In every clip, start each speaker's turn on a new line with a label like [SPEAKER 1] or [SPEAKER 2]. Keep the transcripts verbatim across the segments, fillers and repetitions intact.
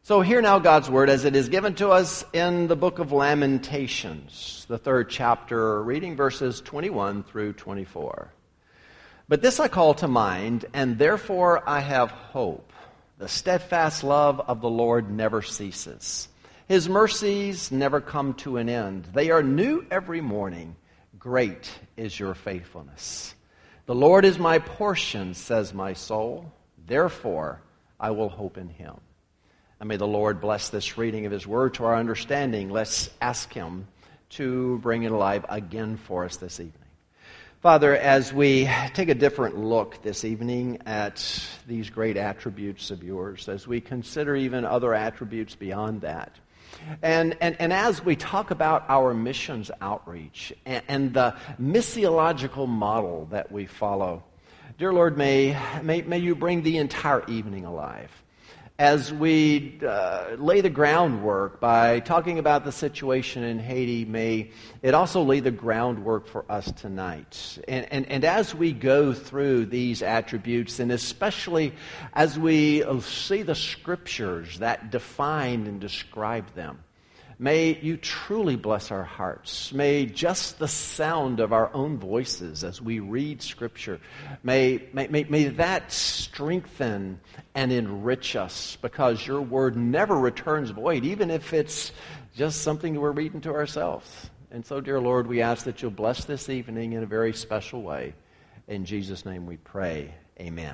[SPEAKER 1] So hear now God's word as it is given to us in the book of Lamentations, the third chapter, reading verses twenty-one through twenty-four. But this I call to mind, and therefore I have hope. The steadfast love of the Lord never ceases. His mercies never come to an end. They are new every morning. Great is your faithfulness. The Lord is my portion, says my soul. Therefore I will hope in him. And may the Lord bless this reading of his word to our understanding. Let's ask him to bring it alive again for us this evening. Father, as we take a different look this evening at these great attributes of yours, as we consider even other attributes beyond that, and, and, and as we talk about our missions outreach and, and the missiological model that we follow, dear Lord, may, may, may you bring the entire evening alive. As we uh, lay the groundwork by talking about the situation in Haiti, may it also lay the groundwork for us tonight. And, and, and as we go through these attributes, and especially as we see the scriptures that define and describe them, may you truly bless our hearts. May just the sound of our own voices as we read Scripture, may, may, may, may that strengthen and enrich us, because your word never returns void, even if it's just something that we're reading to ourselves. And so, dear Lord, we ask that you'll bless this evening in a very special way. In Jesus' name we pray. Amen.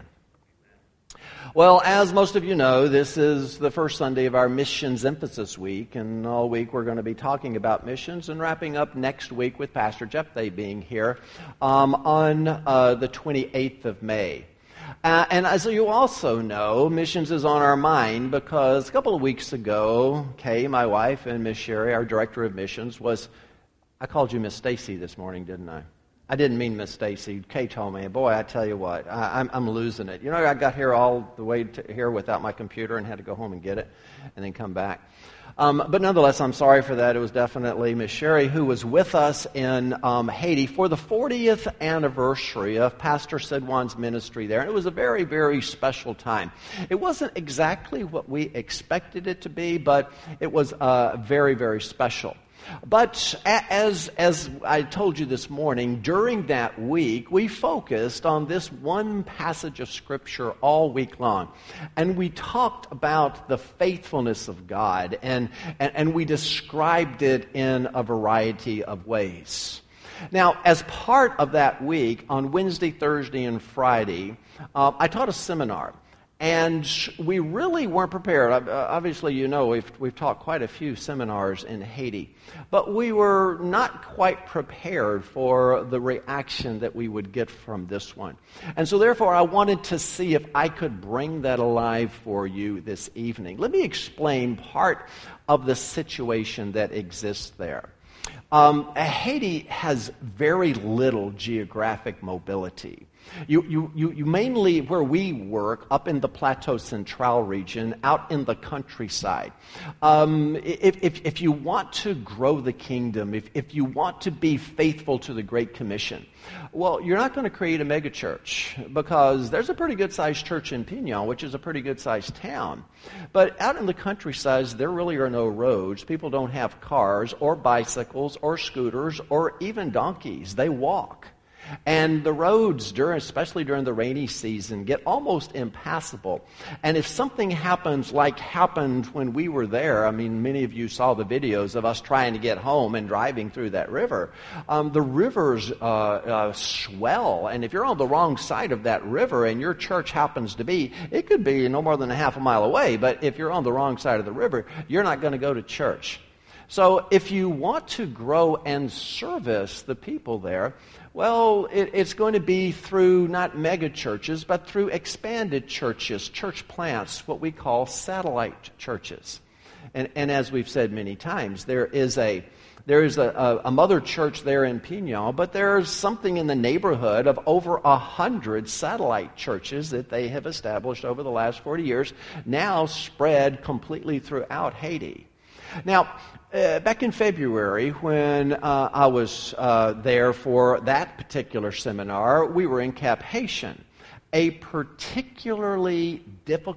[SPEAKER 1] Well, as most of you know, this is the first Sunday of our Missions Emphasis Week, and all week we're going to be talking about missions and wrapping up next week with Pastor Jephthah being here um, on uh, the twenty-eighth of May. Uh, and as you also know, missions is on our mind because a couple of weeks ago, Kay, my wife, and Miss Sherry, our director of missions, was, I called you Miss Stacy this morning, didn't I? I didn't mean Miss Stacy. Kay told me, boy, I tell you what, I, I'm, I'm losing it. You know, I got here all the way to here without my computer and had to go home and get it and then come back. Um, but nonetheless, I'm sorry for that. It was definitely Miss Sherry who was with us in um, Haiti for the fortieth anniversary of Pastor Sidwan's ministry there. And it was a very, very special time. It wasn't exactly what we expected it to be, but it was uh, very, very special. But as as I told you this morning, during that week, we focused on this one passage of Scripture all week long. And we talked about the faithfulness of God, and, and, and we described it in a variety of ways. Now, as part of that week, on Wednesday, Thursday, and Friday, uh, I taught a seminar. And we really weren't prepared. Obviously, you know, we've, we've taught quite a few seminars in Haiti. But we were not quite prepared for the reaction that we would get from this one. And so, therefore, I wanted to see if I could bring that alive for you this evening. Let me explain part of the situation that exists there. Um, Haiti has very little geographic mobility. You, you, you, you mainly, where we work, up in the Plateau Central region, out in the countryside. Um, if, if, if you want to grow the kingdom, if, if you want to be faithful to the Great Commission, well, you're not going to create a megachurch, because there's a pretty good-sized church in Pignon, which is a pretty good-sized town. But out in the countryside, there really are no roads. People don't have cars or bicycles or scooters or even donkeys. They walk. And the roads, during, especially during the rainy season, get almost impassable. And if something happens like happened when we were there, I mean, many of you saw the videos of us trying to get home and driving through that river. Um, the rivers uh, uh, swell, and if you're on the wrong side of that river and your church happens to be, it could be no more than a half a mile away, but if you're on the wrong side of the river, you're not going to go to church. So if you want to grow and service the people there, well, it, it's going to be through not mega churches, but through expanded churches, church plants, what we call satellite churches. And, and as we've said many times, there is a there is a, a, a mother church there in Pignon, but there's something in the neighborhood of over a hundred satellite churches that they have established over the last forty years, now spread completely throughout Haiti. Now, uh, back in February, when uh, I was uh, there for that particular seminar, we were in Cap Haitian, a particularly difficult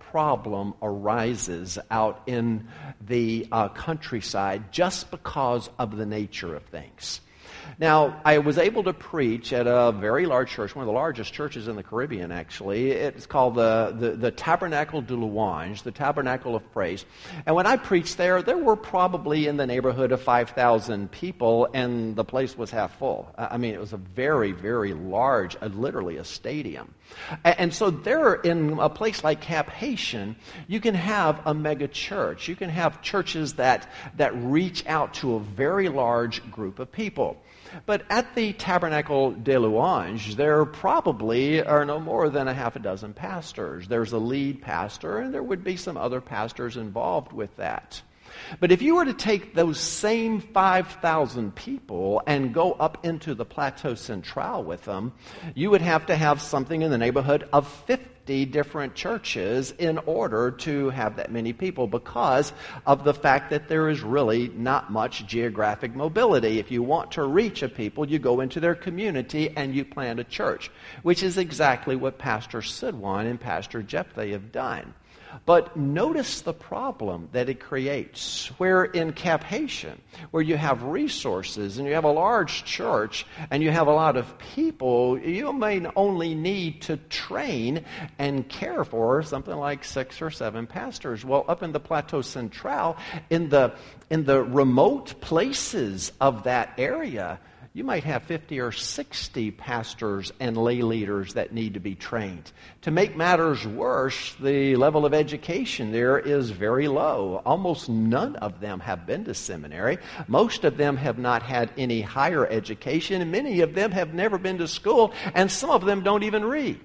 [SPEAKER 1] problem arises out in the uh, countryside just because of the nature of things. Now, I was able to preach at a very large church, one of the largest churches in the Caribbean, actually. It's called the, the, the Tabernacle de Louange, the Tabernacle of Praise. And when I preached there, there were probably in the neighborhood of five thousand people, and the place was half full. I mean, it was a very, very large, uh, literally a stadium. And, and so there, in a place like Cap Haitian, you can have a mega church. You can have churches that, that reach out to a very large group of people. But at the Tabernacle de Louange, there probably are no more than a half a dozen pastors. There's a lead pastor, and there would be some other pastors involved with that. But if you were to take those same five thousand people and go up into the Plateau Central with them, you would have to have something in the neighborhood of fifty different churches in order to have that many people, because of the fact that there is really not much geographic mobility. If you want to reach a people, you go into their community and you plant a church, which is exactly what Pastor Sidwan and Pastor Jephthah have done. But notice the problem that it creates, where in Cap Haitian, where you have resources and you have a large church and you have a lot of people, you may only need to train and care for something like six or seven pastors. Well, up in the Plateau Central, in the, in the remote places of that area, you might have fifty or sixty pastors and lay leaders that need to be trained. To make matters worse, the level of education there is very low. Almost none of them have been to seminary. Most of them have not had any higher education, and many of them have never been to school, and some of them don't even read.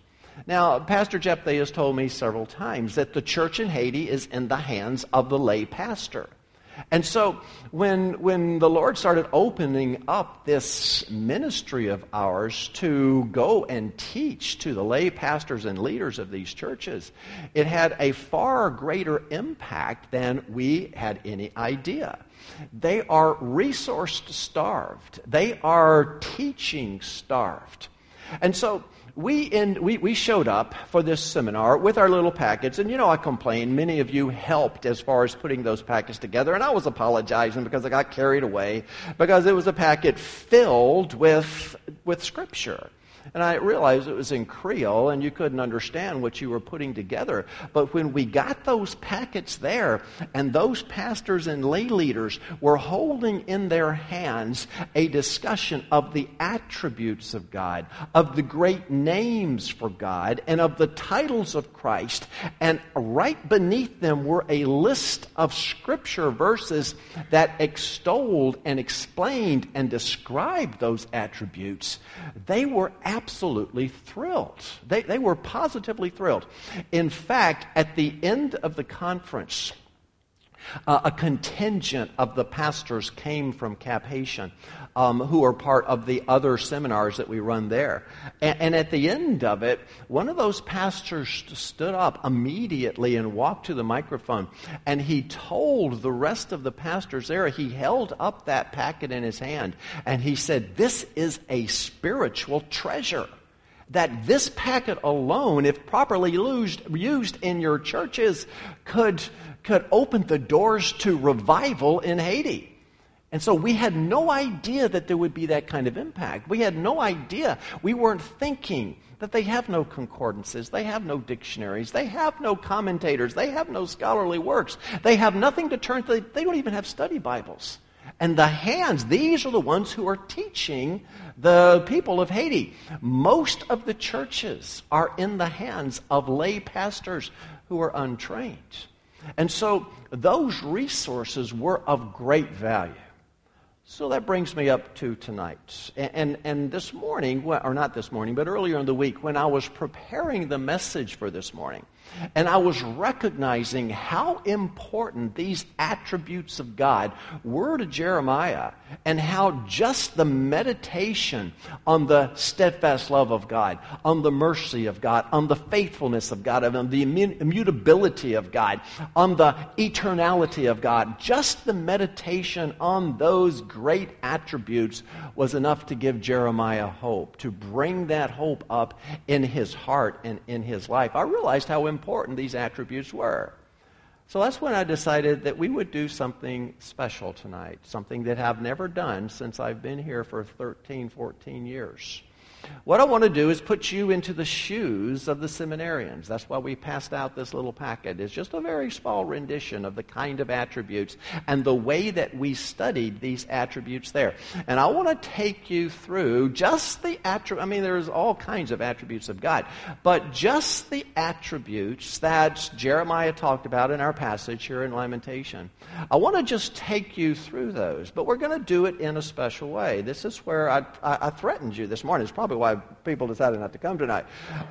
[SPEAKER 1] Now, Pastor Jephthah has told me several times that the church in Haiti is in the hands of the lay pastor. And so when when the Lord started opening up this ministry of ours to go and teach to the lay pastors and leaders of these churches, it had a far greater impact than we had any idea. They are resource starved. They are teaching starved. And so We, in, we we showed up for this seminar with our little packets, and you know I complained. Many of you helped as far as putting those packets together, and I was apologizing because I got carried away because it was a packet filled with with Scripture. And I realized it was in Creole and you couldn't understand what you were putting together. But when we got those packets there and those pastors and lay leaders were holding in their hands a discussion of the attributes of God, of the great names for God, and of the titles of Christ, and right beneath them were a list of Scripture verses that extolled and explained and described those attributes, they were absolutely thrilled. They, they were positively thrilled. In fact, at the end of the conference, uh, a contingent of the pastors came from Cap Haitian, um, who are part of the other seminars that we run there. And, and at the end of it, one of those pastors stood up immediately and walked to the microphone, and he told the rest of the pastors there, he held up that packet in his hand, and he said, "This is a spiritual treasure. That this packet alone, if properly used, used in your churches, could, could open the doors to revival in Haiti." And so we had no idea that there would be that kind of impact. We had no idea. We weren't thinking that they have no concordances, they have no dictionaries, they have no commentators, they have no scholarly works, they have nothing to turn to, they don't even have study Bibles. And the hands, these are the ones who are teaching the people of Haiti. Most of the churches are in the hands of lay pastors who are untrained. And so those resources were of great value. So that brings me up to tonight. And, and, and this morning, or not this morning, but earlier in the week, when I was preparing the message for this morning, and I was recognizing how important these attributes of God were to Jeremiah, and how just the meditation on the steadfast love of God, on the mercy of God, on the faithfulness of God, on the immutability of God, on the eternality of God, just the meditation on those great attributes was enough to give Jeremiah hope, to bring that hope up in his heart and in his life. I realized how important important these attributes were. So that's when I decided that we would do something special tonight, something that I've never done since I've been here for thirteen, fourteen years. What I want to do is put you into the shoes of the seminarians. That's why we passed out this little packet. It's just a very small rendition of the kind of attributes and the way that we studied these attributes there. And I want to take you through just the attributes. I mean, there's all kinds of attributes of God, but just the attributes that Jeremiah talked about in our passage here in Lamentation. I want to just take you through those, but we're going to do it in a special way. This is where I, I, I threatened you this morning. It's probably why people decided not to come tonight.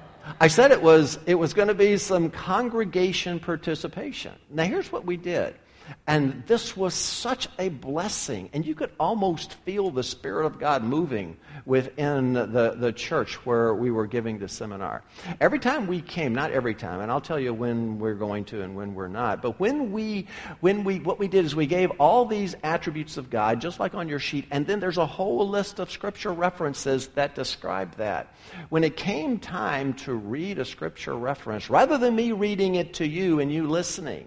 [SPEAKER 1] I said it was it was going to be some congregation participation. Now here's what we did. And this was such a blessing. And you could almost feel the Spirit of God moving within the, the church where we were giving the seminar. Every time we came, not every time, and I'll tell you when we're going to and when we're not, but when we, when we, what we did is we gave all these attributes of God, just like on your sheet, and then there's a whole list of Scripture references that describe that. When it came time to read a Scripture reference, rather than me reading it to you and you listening,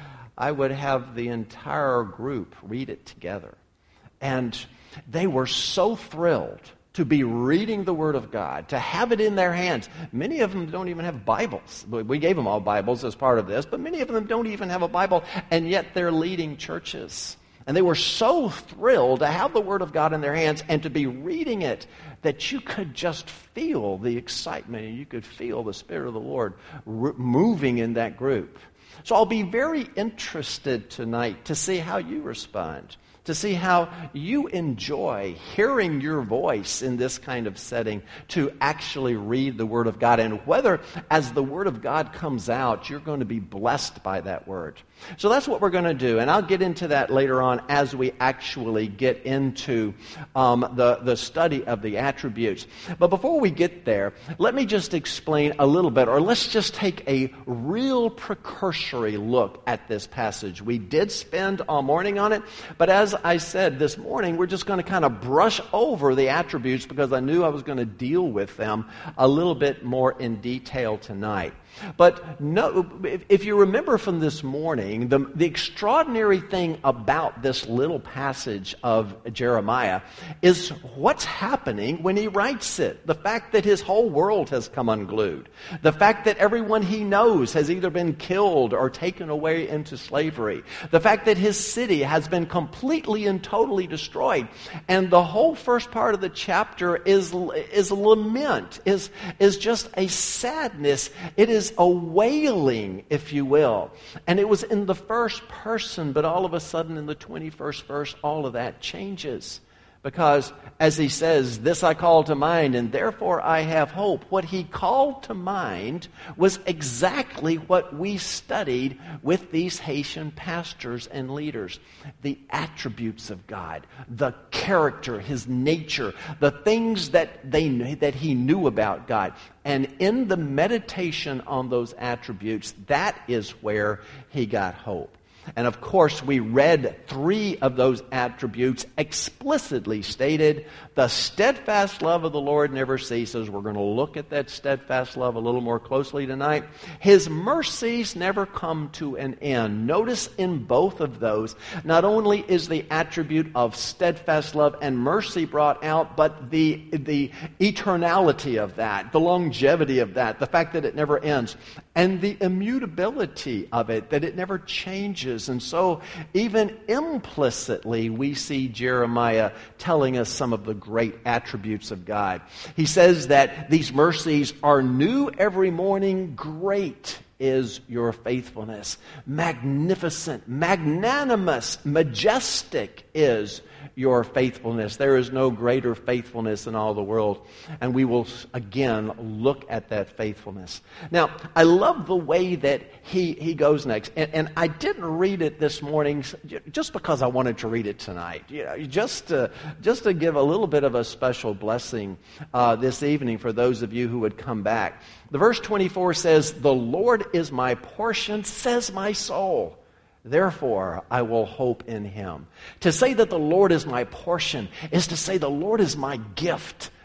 [SPEAKER 1] I would have the entire group read it together. And they were so thrilled to be reading the Word of God, to have it in their hands. Many of them don't even have Bibles. We gave them all Bibles as part of this, but many of them don't even have a Bible, and yet they're leading churches. And they were so thrilled to have the Word of God in their hands and to be reading it that you could just feel the excitement and you could feel the Spirit of the Lord r- moving in that group. So I'll be very interested tonight to see how you respond, to see how you enjoy hearing your voice in this kind of setting, to actually read the Word of God, and whether as the Word of God comes out, you're going to be blessed by that Word. So that's what we're going to do, and I'll get into that later on as we actually get into um, the, the study of the attributes. But before we get there, let me just explain a little bit, or let's just take a real precursory look at this passage. We did spend all morning on it, but as I said this morning, we're just going to kind of brush over the attributes because I knew I was going to deal with them a little bit more in detail tonight. But no, if you remember from this morning, the, the extraordinary thing about this little passage of Jeremiah is what's happening when he writes it. The fact that his whole world has come unglued. The fact that everyone he knows has either been killed or taken away into slavery. The fact that his city has been completely and totally destroyed. And the whole first part of the chapter is, is lament, is, is just a sadness. It is a wailing, if you will. And it was in the first person, but all of a sudden in the twenty-first verse, all of that changes. Because, as he says, this I call to mind, and therefore I have hope. What he called to mind was exactly what we studied with these Haitian pastors and leaders. The attributes of God, the character, his nature, the things that they that he knew about God. And in the meditation on those attributes, that is where he got hope. And of course, we read three of those attributes explicitly stated. The steadfast love of the Lord never ceases. We're going to look at that steadfast love a little more closely tonight. His mercies never come to an end. Notice in both of those, not only is the attribute of steadfast love and mercy brought out, but the, the eternality of that, the longevity of that, the fact that it never ends, and the immutability of it, that it never changes. And so, even implicitly, we see Jeremiah telling us some of the great attributes of God. He says that these mercies are new every morning. Great is your faithfulness. Magnificent, magnanimous, majestic is your faithfulness. There is no greater faithfulness in all the world. And we will again look at that faithfulness. Now, I love the way that he, he goes next. And, and I didn't read it this morning just because I wanted to read it tonight. You know, just to, just to give a little bit of a special blessing uh, this evening for those of you who would come back. The verse twenty-four says, "The Lord is my portion, says my soul. Therefore, I will hope in him." To say that the Lord is my portion is to say the Lord is my gift.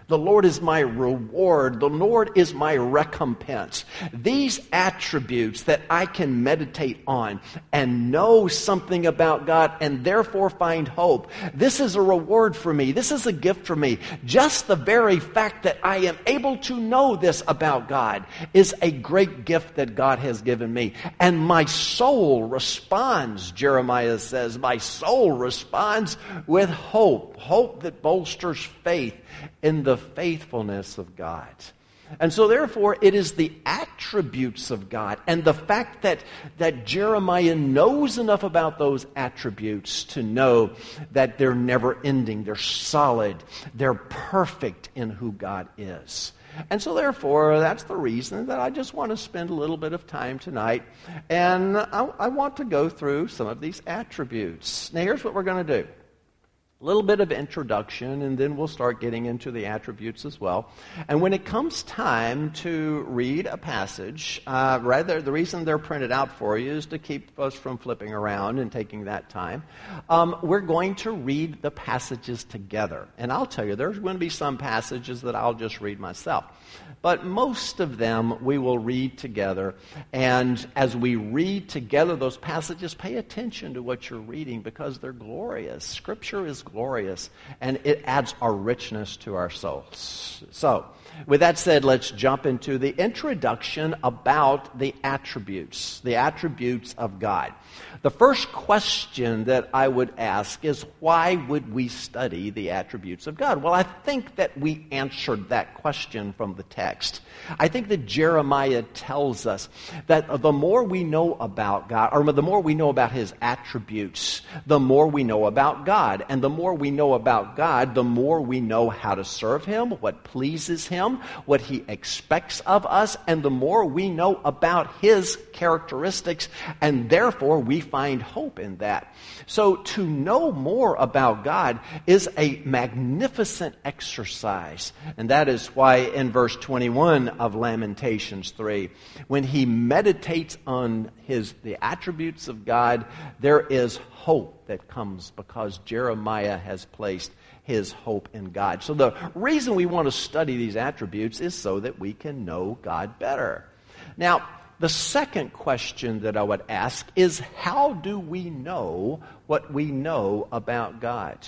[SPEAKER 1] The Lord is my reward. The Lord is my recompense. These attributes that I can meditate on and know something about God and therefore find hope. This is a reward for me. This is a gift for me. Just the very fact that I am able to know this about God is a great gift that God has given me. And my soul responds, Jeremiah says, my soul responds with hope. Hope that bolsters faith in the faithfulness of God. And so therefore, it is the attributes of God and the fact that, that Jeremiah knows enough about those attributes to know that they're never ending, they're solid, they're perfect in who God is. And so therefore, that's the reason that I just want to spend a little bit of time tonight, and I, I want to go through some of these attributes. Now here's what we're going to do. A little bit of introduction, and then we'll start getting into the attributes as well. And when it comes time to read a passage, uh, rather the reason they're printed out for you is to keep us from flipping around and taking that time. Um, we're going to read the passages together. And I'll tell you, there's going to be some passages that I'll just read myself. But most of them we will read together. And as we read together those passages, pay attention to what you're reading because they're glorious. Scripture is glorious, and it adds our richness to our souls. So, with that said, let's jump into the introduction about the attributes, the attributes of God. The first question that I would ask is, why would we study the attributes of God? Well, I think that we answered that question from the text. I think that Jeremiah tells us that the more we know about God, or the more we know about His attributes, the more we know about God. And the more we know about God, the more we know how to serve Him, what pleases Him, what He expects of us, and the more we know about His characteristics, and therefore we find hope in that. So to know more about God is a magnificent exercise. And that is why in verse twenty-one of Lamentations three, when he meditates on his the attributes of God, there is hope that comes because Jeremiah has placed his hope in God. So the reason we want to study these attributes is so that we can know God better. Now, the second question that I would ask is, how do we know what we know about God?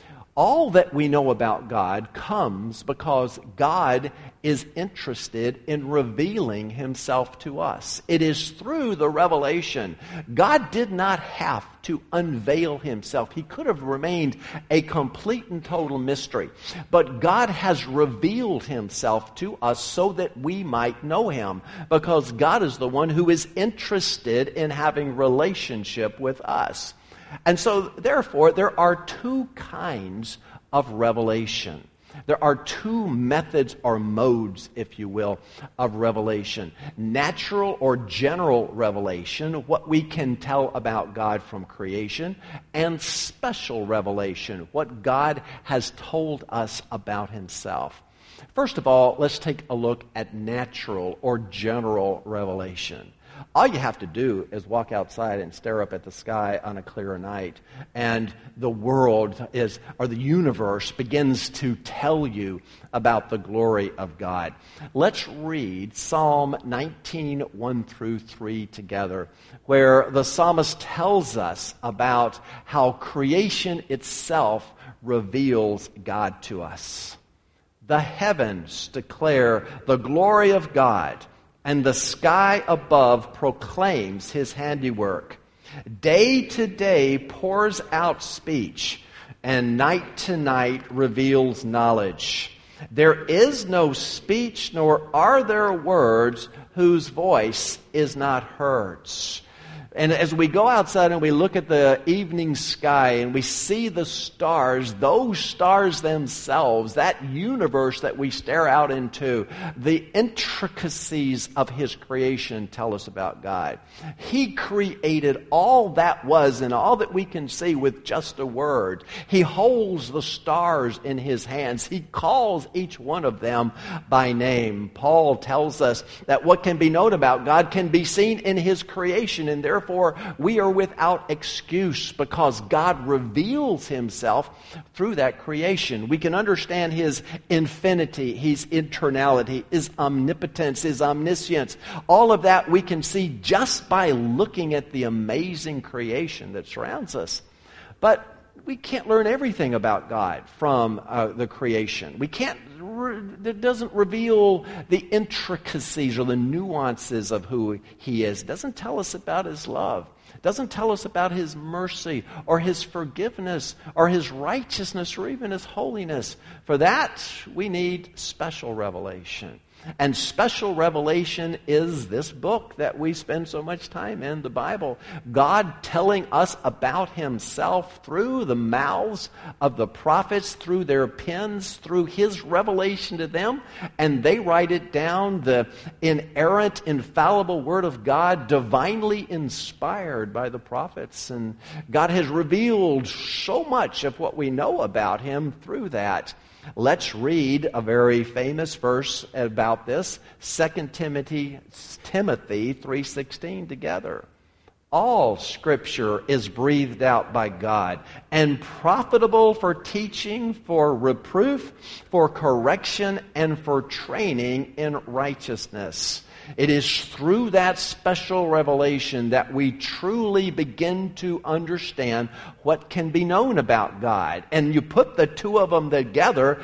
[SPEAKER 1] All that we know about God comes because God is interested in revealing Himself to us. It is through the revelation. God did not have to unveil Himself. He could have remained a complete and total mystery. But God has revealed Himself to us so that we might know Him, because God is the one who is interested in having relationship with us. And so, therefore, there are two kinds of revelation. There are two methods or modes, if you will, of revelation. Natural or general revelation, what we can tell about God from creation, and special revelation, what God has told us about Himself. First of all, let's take a look at natural or general revelation. All you have to do is walk outside and stare up at the sky on a clear night, and the world is, or the universe begins to tell you about the glory of God. Let's read Psalm nineteen, one through three together, where the psalmist tells us about how creation itself reveals God to us. The heavens declare the glory of God, and the sky above proclaims His handiwork. Day to day pours out speech, and night to night reveals knowledge. There is no speech, nor are there words whose voice is not heard. And as we go outside and we look at the evening sky and we see the stars, those stars themselves, that universe that we stare out into, the intricacies of His creation tell us about God. He created all that was and all that we can see with just a word. He holds the stars in His hands. He calls each one of them by name. Paul tells us that what can be known about God can be seen in His creation, and therefore therefore we are without excuse because God reveals himself through that creation. We can understand his infinity, his eternality, his omnipotence, his omniscience. All of that we can see just by looking at the amazing creation that surrounds us. But we can't learn everything about God from uh, the creation. We can't, it doesn't reveal the intricacies or the nuances of who he is. It doesn't tell us about his love. It doesn't tell us about his mercy or his forgiveness or his righteousness or even his holiness. For that, we need special revelation. And special revelation is this book that we spend so much time in, the Bible. God telling us about himself through the mouths of the prophets, through their pens, through his revelation to them. And they write it down, the inerrant, infallible Word of God, divinely inspired by the prophets. And God has revealed so much of what we know about him through that. Let's read a very famous verse about this, Second Timothy Timothy three sixteen together. All Scripture is breathed out by God and profitable for teaching, for reproof, for correction, and for training in righteousness. It is through that special revelation that we truly begin to understand what can be known about God. And you put the two of them together,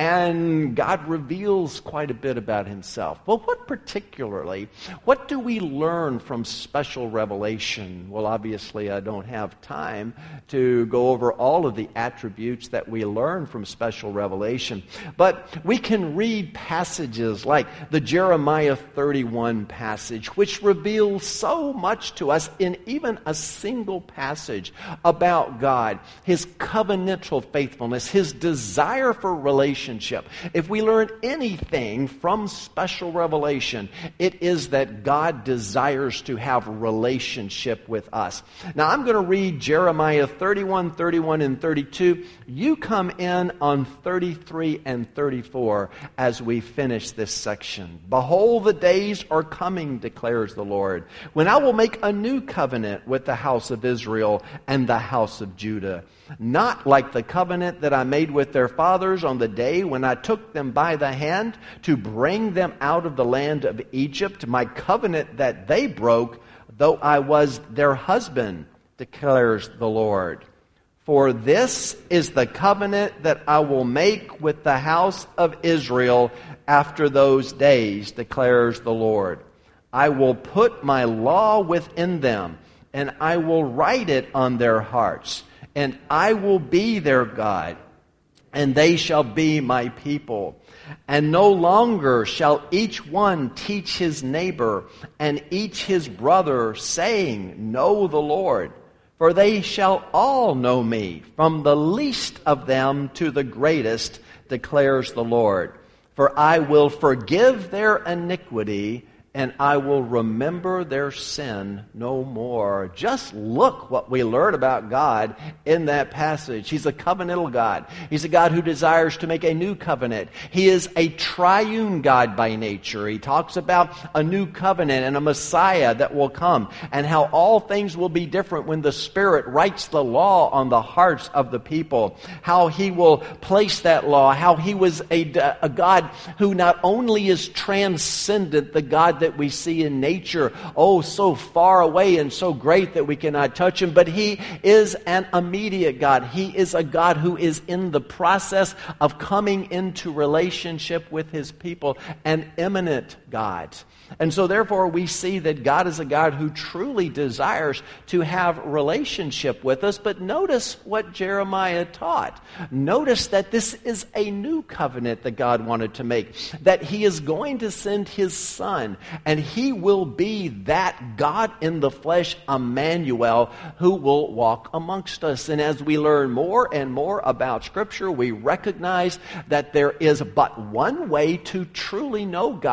[SPEAKER 1] and God reveals quite a bit about himself. Well, what particularly, what do we learn from special revelation? Well, obviously, I don't have time to go over all of the attributes that we learn from special revelation. But we can read passages like the Jeremiah thirty-one passage, which reveals so much to us in even a single passage about God, his covenantal faithfulness, his desire for relationship. If we learn anything from special revelation, it is that God desires to have a relationship with us. Now, I'm going to read Jeremiah thirty-one, thirty-one, and thirty-two. You come in on thirty-three and thirty-four as we finish this section. Behold, the days are coming, declares the Lord, when I will make a new covenant with the house of Israel and the house of Judah. Not like the covenant that I made with their fathers on the day when I took them by the hand to bring them out of the land of Egypt, my covenant that they broke, though I was their husband, declares the Lord. For this is the covenant that I will make with the house of Israel after those days, declares the Lord. I will put my law within them, and I will write it on their hearts, and I will be their God, and they shall be my people. And no longer shall each one teach his neighbor and each his brother, saying, Know the Lord. For they shall all know me, from the least of them to the greatest, declares the Lord. For I will forgive their iniquity, and I will remember their sin no more. Just look what we learn about God in that passage. He's a covenantal God. He's a God who desires to make a new covenant. He is a triune God by nature. He talks about a new covenant and a Messiah that will come, and how all things will be different when the Spirit writes the law on the hearts of the people. How He will place that law. How He was a, a God who not only is transcendent, the God that we see in nature, oh, so far away and so great that we cannot touch him, but he is an immediate God. He is a God who is in the process of coming into relationship with his people, an immanent God. And so therefore we see that God is a God who truly desires to have relationship with us. But notice what Jeremiah taught. Notice that this is a new covenant that God wanted to make. That he is going to send his Son, and he will be that God in the flesh, Emmanuel, who will walk amongst us. And as we learn more and more about Scripture, we recognize that there is but one way to truly know God. If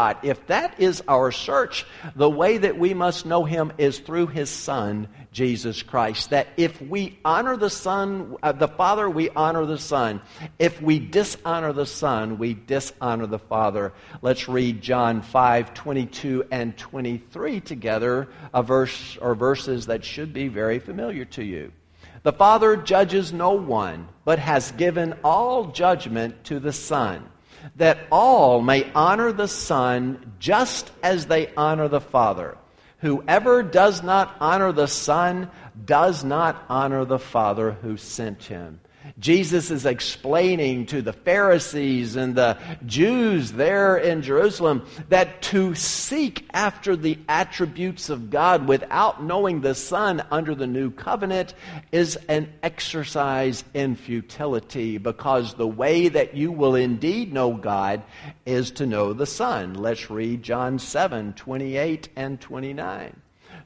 [SPEAKER 1] That is our search. The way that we must know Him is through His Son, Jesus Christ. That if we honor the Son, uh, the Father, we honor the Son. If we dishonor the Son, we dishonor the Father. Let's read John five, twenty-two and twenty-three together, a verse or verses that should be very familiar to you. The Father judges no one, but has given all judgment to the Son, that all may honor the Son just as they honor the Father. Whoever does not honor the Son does not honor the Father who sent Him. Jesus is explaining to the Pharisees and the Jews there in Jerusalem that to seek after the attributes of God without knowing the Son under the new covenant is an exercise in futility, because the way that you will indeed know God is to know the Son. Let's read John seven, twenty-eight and twenty-nine.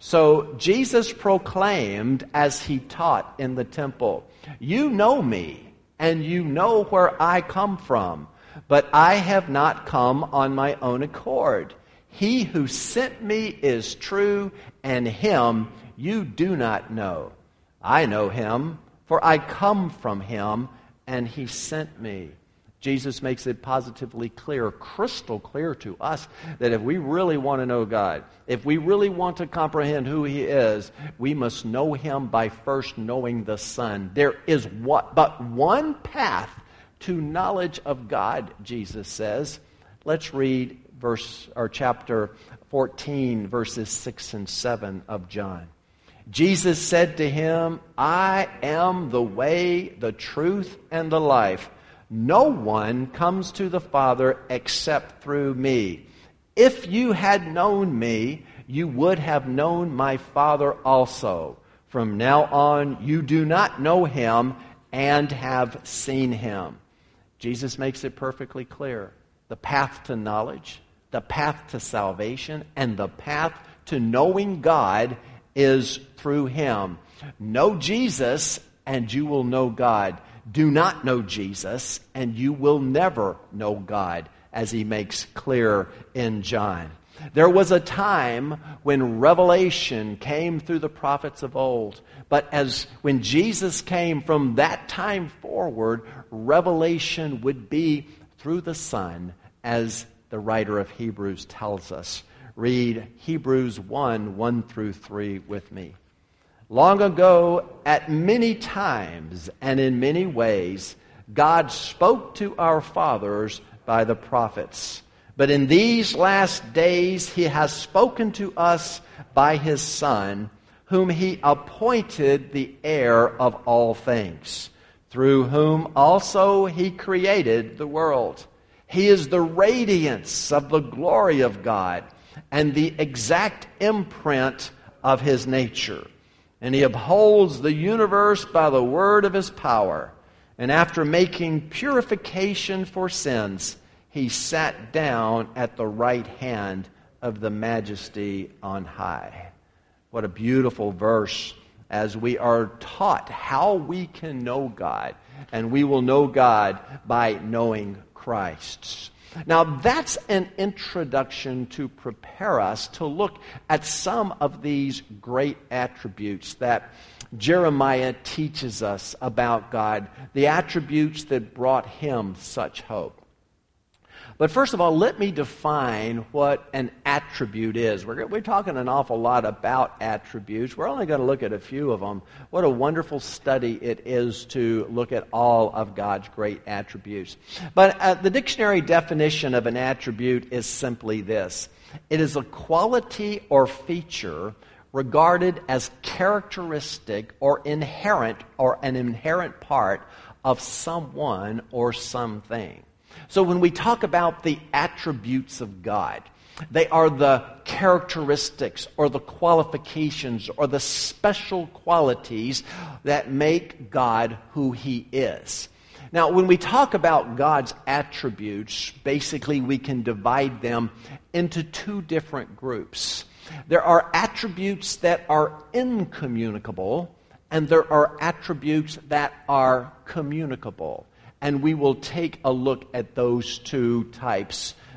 [SPEAKER 1] So Jesus proclaimed as He taught in the temple, "You know me, and you know where I come from, but I have not come on my own accord. He who sent me is true, and Him you do not know. I know Him, for I come from Him, and He sent me." Jesus makes it positively clear, crystal clear to us, that if we really want to know God, if we really want to comprehend who He is, we must know Him by first knowing the Son. There is what, but one path to knowledge of God, Jesus says. Let's read verse or chapter fourteen, verses six and seven of John. Jesus said to him, "I am the way, the truth, and the life. No one comes to the Father except through me. If you had known me, you would have known my Father also. From now on, you do not know Him and have seen Him." Jesus makes it perfectly clear. The path to knowledge, the path to salvation, and the path to knowing God is through Him. Know Jesus, and you will know God. Do not know Jesus, and you will never know God, as He makes clear in John. There was a time when revelation came through the prophets of old, but as when Jesus came from that time forward, revelation would be through the Son, as the writer of Hebrews tells us. Read Hebrews one, one through three with me. "Long ago, at many times and in many ways, God spoke to our fathers by the prophets. But in these last days, He has spoken to us by His Son, whom He appointed the heir of all things, through whom also He created the world. He is the radiance of the glory of God and the exact imprint of His nature. And He upholds the universe by the word of His power. And after making purification for sins, He sat down at the right hand of the Majesty on high." What a beautiful verse, as we are taught how we can know God. And we will know God by knowing Christ. Now, that's an introduction to prepare us to look at some of these great attributes that Jeremiah teaches us about God, the attributes that brought him such hope. But first of all, let me define what an attribute is. We're, we're talking an awful lot about attributes. We're only going to look at a few of them. What a wonderful study it is to look at all of God's great attributes. But uh, the dictionary definition of an attribute is simply this. It is a quality or feature regarded as characteristic or inherent or an inherent part of someone or something. So when we talk about the attributes of God, they are the characteristics or the qualifications or the special qualities that make God who He is. Now, when we talk about God's attributes, basically we can divide them into two different groups. There are attributes that are incommunicable, and there are attributes that are communicable. And we will take a look at those two types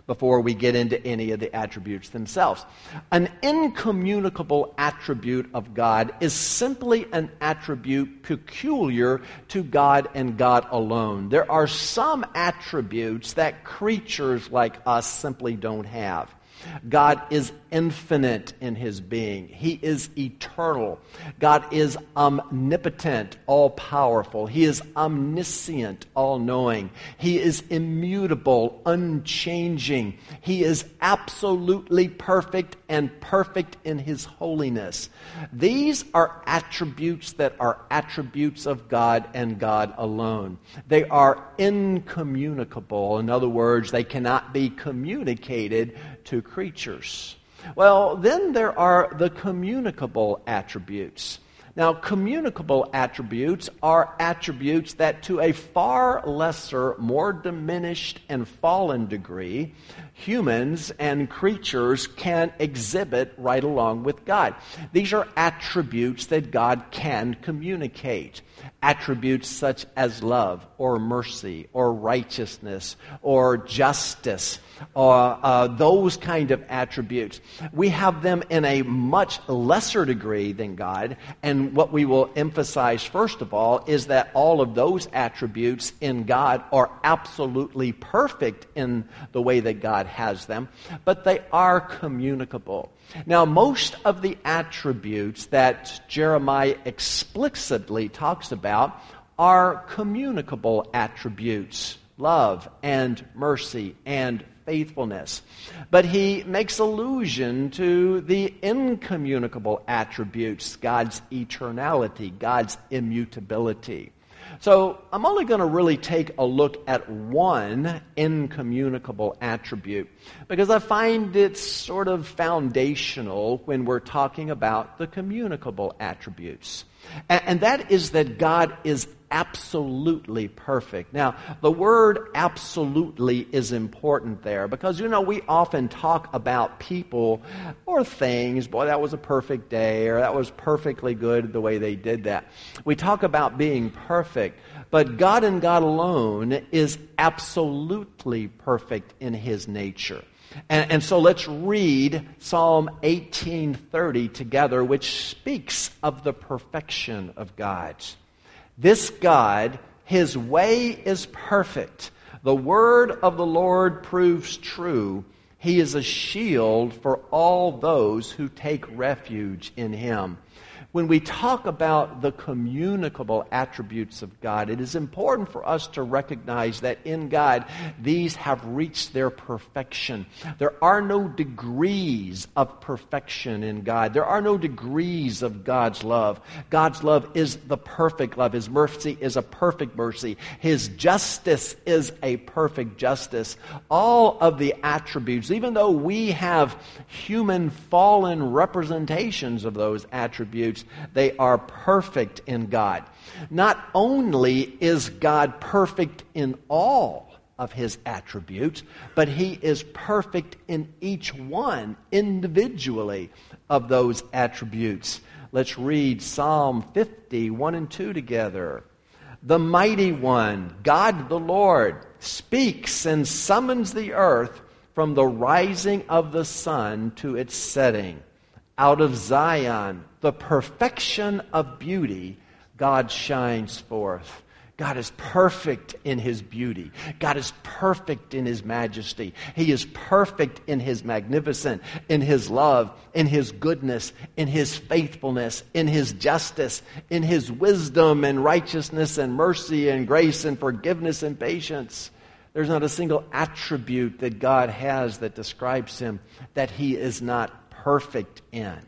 [SPEAKER 1] before we get into any of the attributes themselves. An incommunicable attribute of God is simply an attribute peculiar to God and God alone. There are some attributes that creatures like us simply don't have. God is infinite in His being. He is eternal. God is omnipotent, all-powerful. He is omniscient, all-knowing. He is immutable, unchanging. He is absolutely perfect and perfect in His holiness. These are attributes that are attributes of God and God alone. They are incommunicable. In other words, they cannot be communicated to creatures. Well, then there are the communicable attributes. Now, communicable attributes are attributes that to a far lesser, more diminished and fallen degree, humans and creatures can exhibit right along with God. These are attributes that God can communicate. Attributes such as love or mercy or righteousness or justice, or uh, those kind of attributes. We have them in a much lesser degree than God, and what we will emphasize first of all is that all of those attributes in God are absolutely perfect in the way that God has them, but they are communicable. Now, most of the attributes that Jeremiah explicitly talks about are communicable attributes, love and mercy and faithfulness. But he makes allusion to the incommunicable attributes, God's eternality, God's immutability. So I'm only going to really take a look at one incommunicable attribute because I find it sort of foundational when we're talking about the communicable attributes. And, and that is that God is absolutely perfect. Now, the word absolutely is important there because, you know, we often talk about people or things, boy, that was a perfect day, or that was perfectly good the way they did that. We talk about being perfect, but God and God alone is absolutely perfect in His nature. And, and so let's read Psalm eighteen thirty together, which speaks of the perfection of God. This God, His way is perfect. The word of the Lord proves true. He is a shield for all those who take refuge in Him. When we talk about the communicable attributes of God, it is important for us to recognize that in God, these have reached their perfection. There are no degrees of perfection in God. There are no degrees of God's love. God's love is the perfect love. His mercy is a perfect mercy. His justice is a perfect justice. All of the attributes, even though we have human fallen representations of those attributes, they are perfect in God. Not only is God perfect in all of His attributes, but He is perfect in each one individually of those attributes. Let's read Psalm fifty, one and two together. The mighty one, God the Lord, speaks and summons the earth from the rising of the sun to its setting. Out of Zion, the perfection of beauty, God shines forth. God is perfect in His beauty. God is perfect in His majesty. He is perfect in His magnificence, in His love, in His goodness, in His faithfulness, in His justice, in His wisdom and righteousness and mercy and grace and forgiveness and patience. There's not a single attribute that God has that describes Him that He is not perfect in.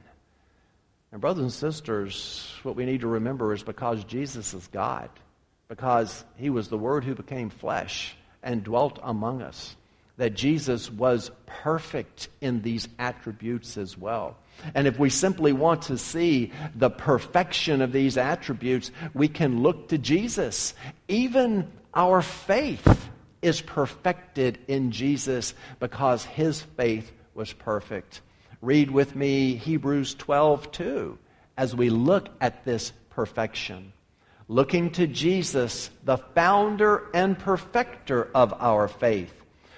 [SPEAKER 1] And brothers and sisters, what we need to remember is because Jesus is God, because He was the Word who became flesh and dwelt among us, that Jesus was perfect in these attributes as well. And if we simply want to see the perfection of these attributes, we can look to Jesus. Even our faith is perfected in Jesus because His faith was perfect. Read with me Hebrews twelve two as we look at this perfection. Looking to Jesus, the founder and perfecter of our faith,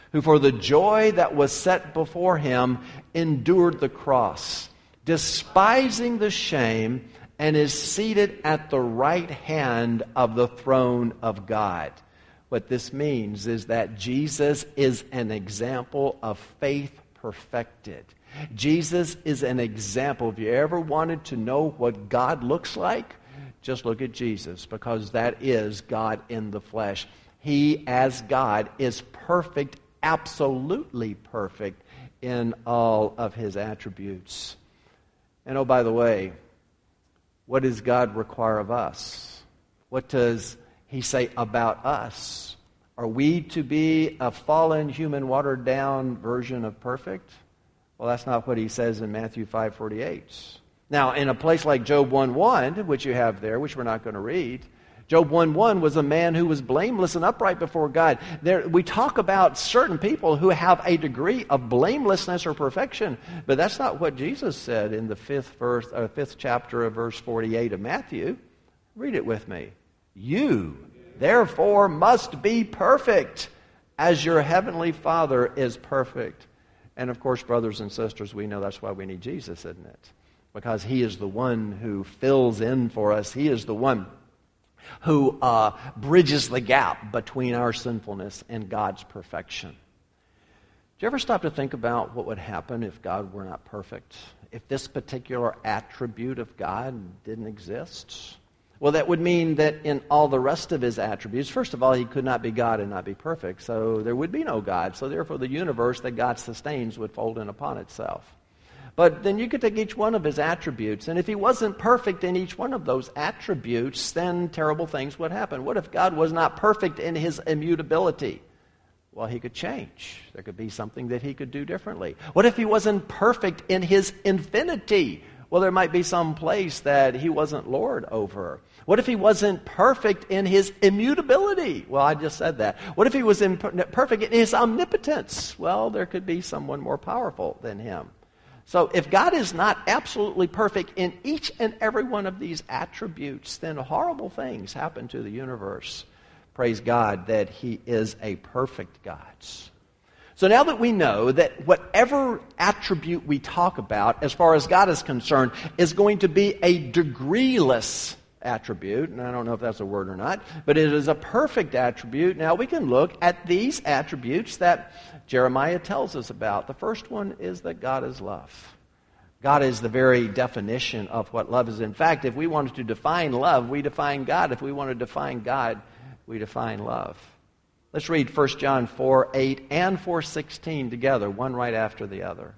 [SPEAKER 1] who for the joy that was set before him endured the cross, despising the shame, and is seated at the right hand of the throne of God. What this means is that Jesus is an example of faith perfected. Jesus is an example. If you ever wanted to know what God looks like, just look at Jesus, because that is God in the flesh. He, as God, is perfect, absolutely perfect in all of his attributes. And oh, by the way, what does God require of us? What does he say about us? Are we to be a fallen, human, watered-down version of perfect? Well, that's not what he says in Matthew five forty-eight. Now, in a place like Job one one, which you have there, which we're not going to read, Job one one was a man who was blameless and upright before God. There, we talk about certain people who have a degree of blamelessness or perfection, but that's not what Jesus said in the fifth verse, uh, fifth chapter of verse forty-eight of Matthew. Read it with me. You, therefore, must be perfect, as your heavenly Father is perfect. And of course, brothers and sisters, we know that's why we need Jesus, isn't it? Because he is the one who fills in for us. He is the one who uh, bridges the gap between our sinfulness and God's perfection. Do you ever stop to think about what would happen if God were not perfect? If this particular attribute of God didn't exist? Well, that would mean that in all the rest of his attributes, first of all, he could not be God and not be perfect, so there would be no God. So therefore, the universe that God sustains would fold in upon itself. But then you could take each one of his attributes, and if he wasn't perfect in each one of those attributes, then terrible things would happen. What if God was not perfect in his immutability? Well, he could change. There could be something that he could do differently. What if he wasn't perfect in his infinity? Well, there might be some place that he wasn't Lord over. What if he wasn't perfect in his immutability? Well, I just said that. What if he was imp- perfect in his omnipotence? Well, there could be someone more powerful than him. So if God is not absolutely perfect in each and every one of these attributes, then horrible things happen to the universe. Praise God that he is a perfect God. So now that we know that whatever attribute we talk about, as far as God is concerned, is going to be a degreeless attribute, and I don't know if that's a word or not, but it is a perfect attribute. Now we can look at these attributes that Jeremiah tells us about. The first one is that God is love. God is the very definition of what love is. In fact, if we wanted to define love, we define God. If we want to define God, we define love. Let's read First John four eight and four sixteen together, one right after the other.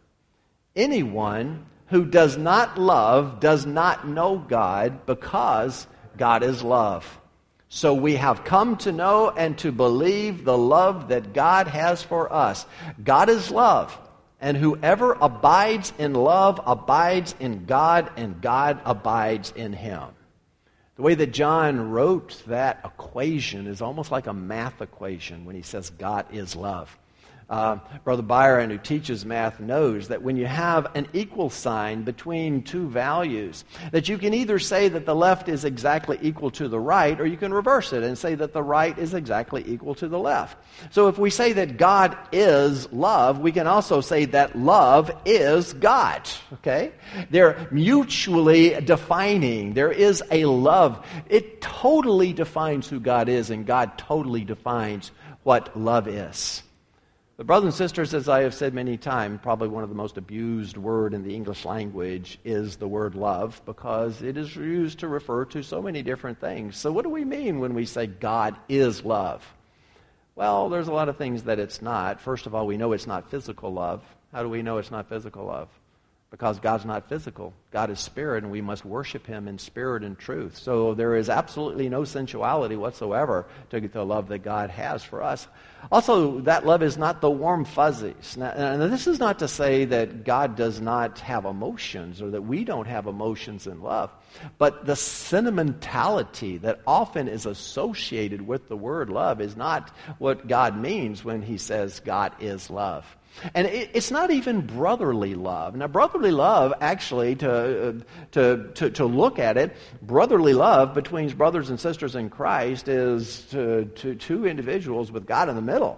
[SPEAKER 1] Anyone who does not love does not know God, because God is love. So we have come to know and to believe the love that God has for us. God is love, and whoever abides in love abides in God, and God abides in him. The way that John wrote that equation is almost like a math equation when he says God is love. Uh, Brother Byron, who teaches math, knows that when you have an equal sign between two values, that you can either say that the left is exactly equal to the right, or you can reverse it and say that the right is exactly equal to the left. So if we say that God is love, we can also say that love is God. Okay? They're mutually defining. There is a love. It totally defines who God is, and God totally defines what love is. But brothers and sisters, as I have said many times, probably one of the most abused word in the English language is the word love, because it is used to refer to so many different things. So what do we mean when we say God is love? Well, there's a lot of things that it's not. First of all, we know it's not physical love. How do we know it's not physical love? Because God's not physical. God is spirit, and we must worship him in spirit and truth. So there is absolutely no sensuality whatsoever to the love that God has for us. Also, that love is not the warm fuzzies. Now, and this is not to say that God does not have emotions, or that we don't have emotions in love. But the sentimentality that often is associated with the word love is not what God means when he says God is love. And it's not even brotherly love. Now, brotherly love, actually, to, to, to, to look at it, brotherly love between brothers and sisters in Christ is to, to two individuals with God in the middle.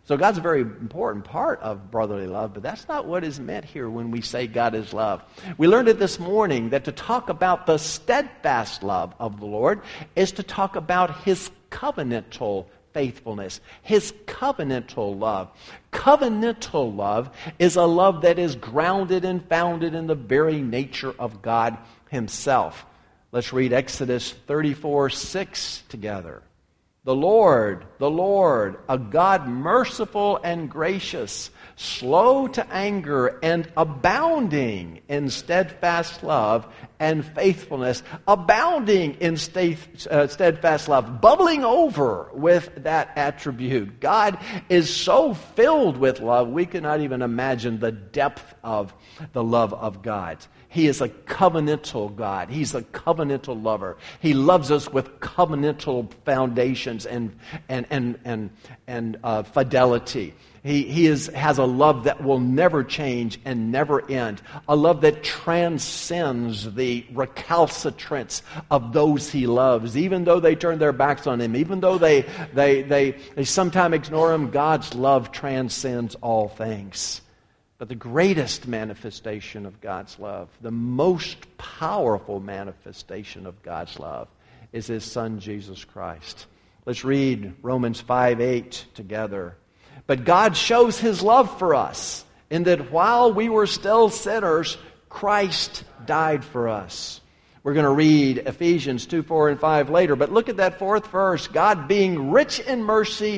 [SPEAKER 1] So God's a very important part of brotherly love, but that's not what is meant here when we say God is love. We learned it this morning that to talk about the steadfast love of the Lord is to talk about His covenantal faithfulness, His covenantal love. Covenantal love is a love that is grounded and founded in the very nature of God Himself. Let's read Exodus thirty-four six together. The Lord, the Lord, a God merciful and gracious, slow to anger and abounding in steadfast love and faithfulness, abounding in steadfast love, bubbling over with that attribute. God is so filled with love, we cannot even imagine the depth of the love of God. He is a covenantal God. He's a covenantal lover. He loves us with covenantal foundations and and and and and uh, fidelity. He he is has a love that will never change and never end. A love that transcends the recalcitrance of those He loves, even though they turn their backs on Him, even though they they they they sometimes ignore Him. God's love transcends all things. But the greatest manifestation of God's love, the most powerful manifestation of God's love, is His Son, Jesus Christ. Let's read Romans five eight together. But God shows His love for us in that while we were still sinners, Christ died for us. We're going to read Ephesians two, four, and five later. But look at that fourth verse. God being rich in mercy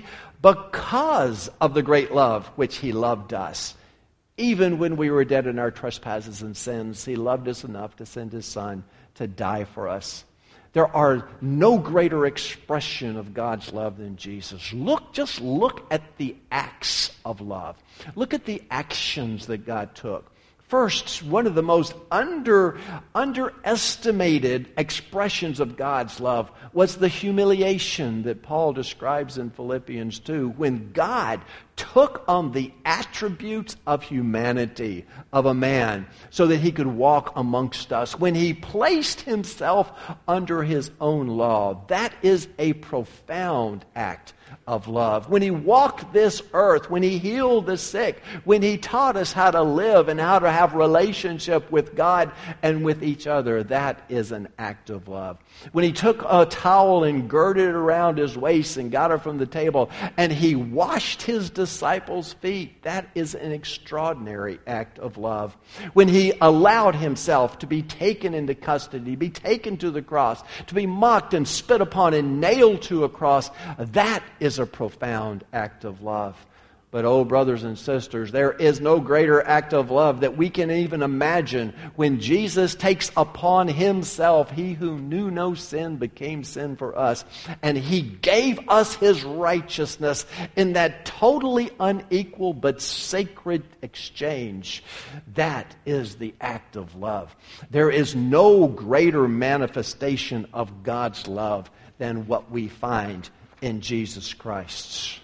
[SPEAKER 1] because of the great love which He loved us. Even when we were dead in our trespasses and sins, He loved us enough to send His Son to die for us. There are no greater expression of God's love than Jesus. Look, just look at the acts of love. Look at the actions that God took. First, one of the most under, underestimated expressions of God's love was the humiliation that Paul describes in Philippians two, when God took on the attributes of humanity of a man so that He could walk amongst us. When He placed Himself under His own law, that is a profound act of love. When He walked this earth, when He healed the sick, when He taught us how to live and how to have relationship with God and with each other, that is an act of love. When He took a towel and girded it around His waist and got her from the table and He washed His disciples' feet, that is an extraordinary act of love. When He allowed Himself to be taken into custody, be taken to the cross, to be mocked and spit upon and nailed to a cross, that is a profound act of love. But oh, brothers and sisters, there is no greater act of love that we can even imagine when Jesus takes upon Himself, He who knew no sin became sin for us, and He gave us His righteousness in that totally unequal but sacred exchange. That is the act of love. There is no greater manifestation of God's love than what we find in Jesus Christ.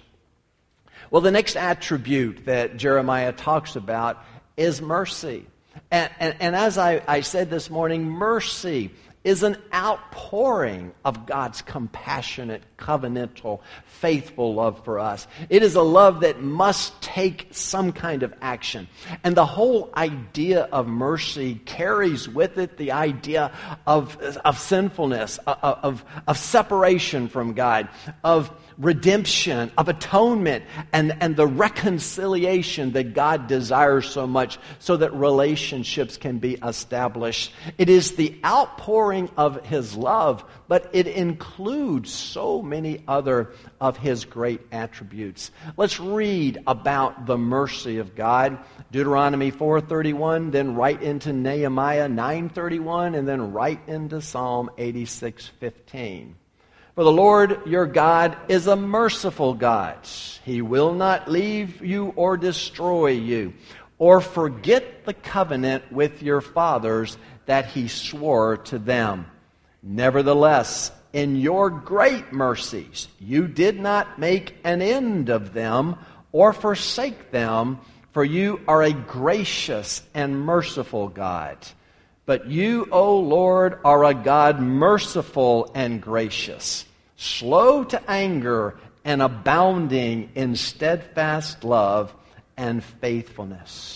[SPEAKER 1] Well, the next attribute that Jeremiah talks about is mercy. And, and, and as I, I said this morning, mercy is an outpouring of God's compassionate, covenantal, faithful love for us. It is a love that must take some kind of action. And the whole idea of mercy carries with it the idea of, of sinfulness, of, of, of separation from God, of redemption, of atonement, and, and the reconciliation that God desires so much so that relationships can be established. It is the outpouring of His love, but it includes so many other of His great attributes. Let's read about the mercy of God. Deuteronomy four thirty-one, then right into Nehemiah nine thirty-one, and then right into Psalm eighty-six fifteen. For the Lord your God is a merciful God. He will not leave you or destroy you, or forget the covenant with your fathers that He swore to them. Nevertheless, in your great mercies, you did not make an end of them or forsake them, for you are a gracious and merciful God. But you, O Lord, are a God merciful and gracious, slow to anger and abounding in steadfast love and faithfulness.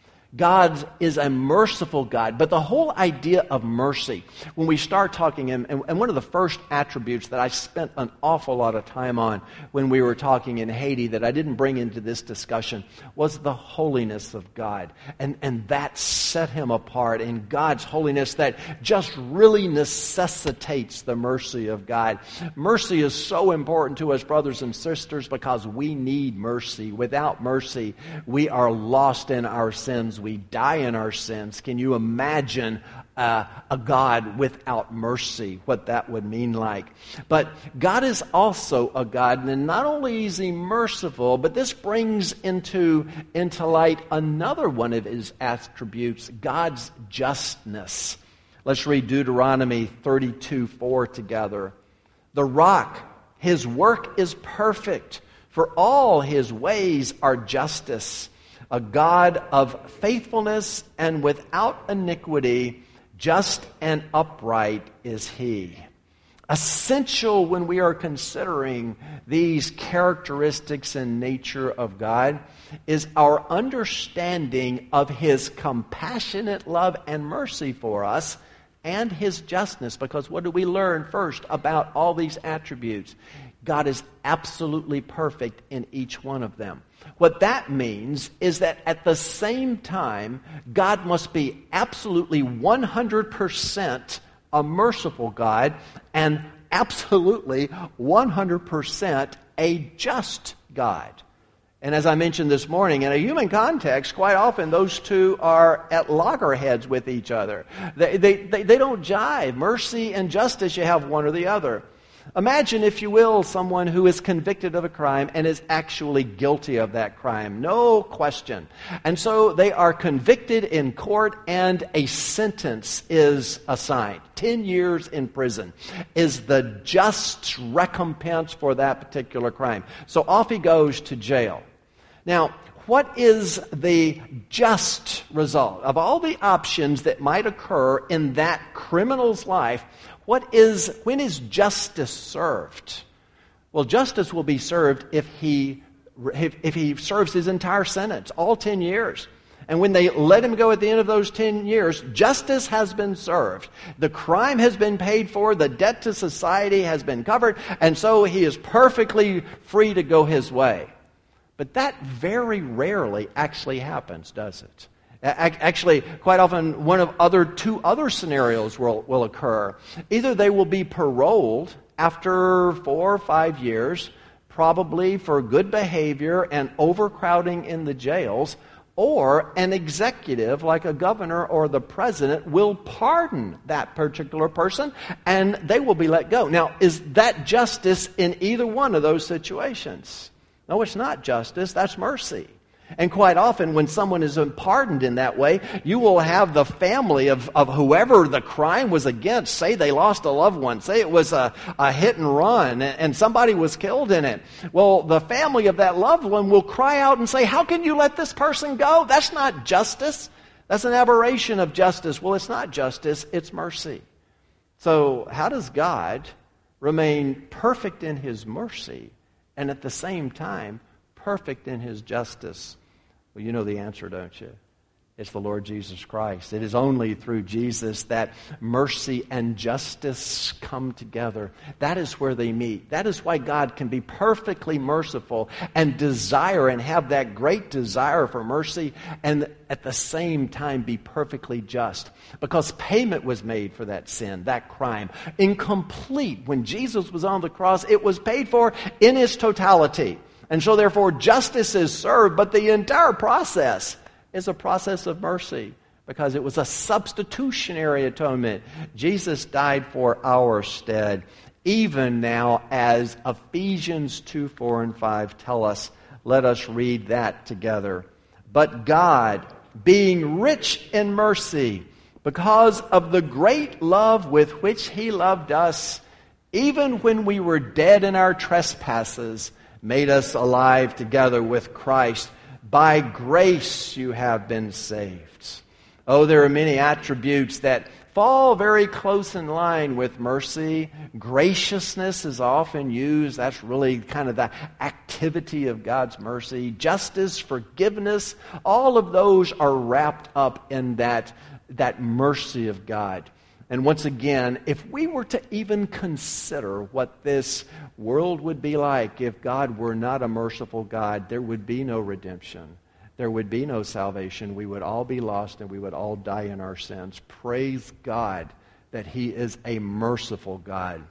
[SPEAKER 1] God is a merciful God, but the whole idea of mercy, when we start talking, and, and one of the first attributes that I spent an awful lot of time on when we were talking in Haiti that I didn't bring into this discussion, was the holiness of God. And, and that set him apart, in God's holiness that just really necessitates the mercy of God. Mercy is so important to us, brothers and sisters, because we need mercy. Without mercy, we are lost in our sins. We die in our sins. Can you imagine uh, a God without mercy, what that would mean like? But God is also a God, and not only is he merciful, but this brings into, into light another one of his attributes, God's justness. Let's read Deuteronomy thirty-two four together. The rock, his work is perfect, for all his ways are justice. A God of faithfulness and without iniquity, just and upright is he. Essential when we are considering these characteristics and nature of God is our understanding of his compassionate love and mercy for us and his justness. Because what do we learn first about all these attributes? God is absolutely perfect in each one of them. What that means is that at the same time, God must be absolutely one hundred percent a merciful God and absolutely one hundred percent a just God. And as I mentioned this morning, in a human context, quite often those two are at loggerheads with each other. They, they, they, they don't jive. Mercy and justice, you have one or the other. Imagine, if you will, someone who is convicted of a crime and is actually guilty of that crime. No question. And so they are convicted in court and a sentence is assigned. Ten years in prison is the just recompense for that particular crime. So off he goes to jail. Now, what is the just result? Of all the options that might occur in that criminal's life, What is, when is justice served? Well, justice will be served if he, if, if he serves his entire sentence, all ten years. And when they let him go at the end of those ten years, justice has been served. The crime has been paid for, the debt to society has been covered, and so he is perfectly free to go his way. But that very rarely actually happens, does it? Actually, quite often, one of other two other scenarios will, will occur. Either they will be paroled after four or five years, probably for good behavior and overcrowding in the jails, or an executive, like a governor or the president, will pardon that particular person, and they will be let go. Now, is that justice in either one of those situations? No, it's not justice. That's mercy. And quite often, when someone is pardoned in that way, you will have the family of, of whoever the crime was against. Say they lost a loved one. Say it was a, a hit and run and somebody was killed in it. Well, the family of that loved one will cry out and say, how can you let this person go? That's not justice. That's an aberration of justice. Well, it's not justice. It's mercy. So how does God remain perfect in his mercy and at the same time perfect in his justice? Well, you know the answer, don't you? It's the Lord Jesus Christ. It is only through Jesus that mercy and justice come together. That is where they meet. That is why God can be perfectly merciful and desire and have that great desire for mercy and at the same time be perfectly just. Because payment was made for that sin, that crime. Incomplete. When Jesus was on the cross, it was paid for in its totality. And so therefore justice is served, but the entire process is a process of mercy because it was a substitutionary atonement. Jesus died for our stead, even now as Ephesians two, four, and five tell us. Let us read that together. But God, being rich in mercy, because of the great love with which he loved us, even when we were dead in our trespasses, made us alive together with Christ. By grace you have been saved. Oh, there are many attributes that fall very close in line with mercy. Graciousness is often used. That's really kind of the activity of God's mercy. Justice, forgiveness, all of those are wrapped up in that, that mercy of God. And once again, if we were to even consider what this world would be like if God were not a merciful God, there would be no redemption. There would be no salvation. We would all be lost and we would all die in our sins. Praise God that He is a merciful God.